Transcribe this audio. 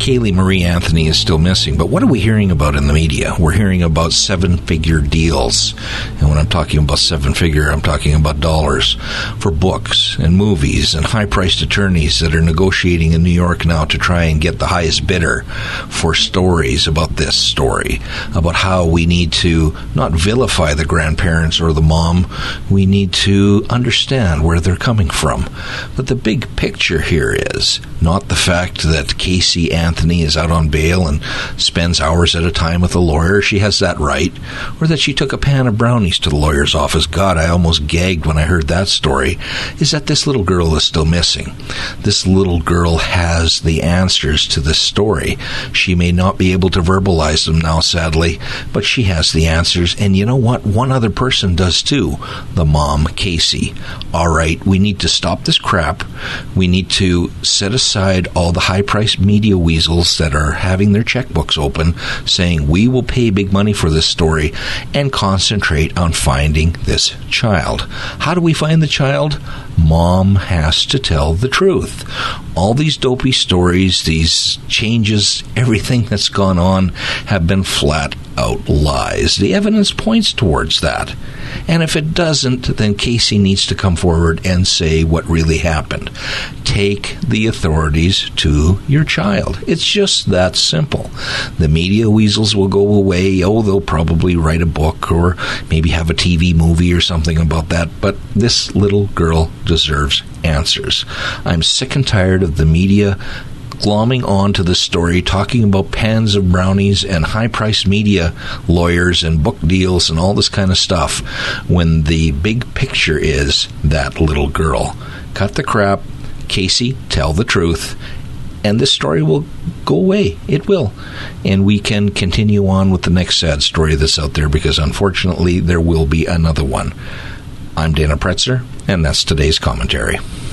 Kaylee Marie Anthony is still missing, but what are we hearing about in the media? We're hearing about seven-figure deals. And when I'm talking about seven-figure, I'm talking about dollars for books and movies and high-priced attorneys that are negotiating in New York now to try and get the highest bidder for stories about this story, about how we need to not vilify the grandparents or the mom. We need to understand where they're coming from. But the big picture here is not the fact that Casey Anthony is out on bail and spends hours at a time with a lawyer. She has that right. Or that she took a pan of brownies to the lawyer's office. God, I almost gagged when I heard that story. Is that this little girl is still missing. This little girl has the answers to this story. She may not be able to verbalize them now, sadly, but she has the answers. And you know what? One other person does too. The mom, Casey. All right, we need to stop this crap. We need to set aside all the high-priced media weasels that are having their checkbooks open, saying we will pay big money for this story, and concentrate on finding this child. How do we find the child? Mom has to tell the truth. All these dopey stories, these changes, everything that's gone on have been flat out lies. The evidence points towards that. And if it doesn't, then Casey needs to come forward and say what really happened. Take the authorities to your child. It's just that simple. The media weasels will go away. Oh, they'll probably write a book or maybe have a TV movie or something about that. But this little girl deserves answers. I'm sick and tired of the media glomming on to the story, talking about pans of brownies and high-priced media lawyers and book deals and all this kind of stuff, when the big picture is that little girl. Cut the crap. Casey, tell the truth. And this story will go away. It will. And we can continue on with the next sad story that's out there, because unfortunately there will be another one. I'm Dana Pretzer, and that's today's commentary.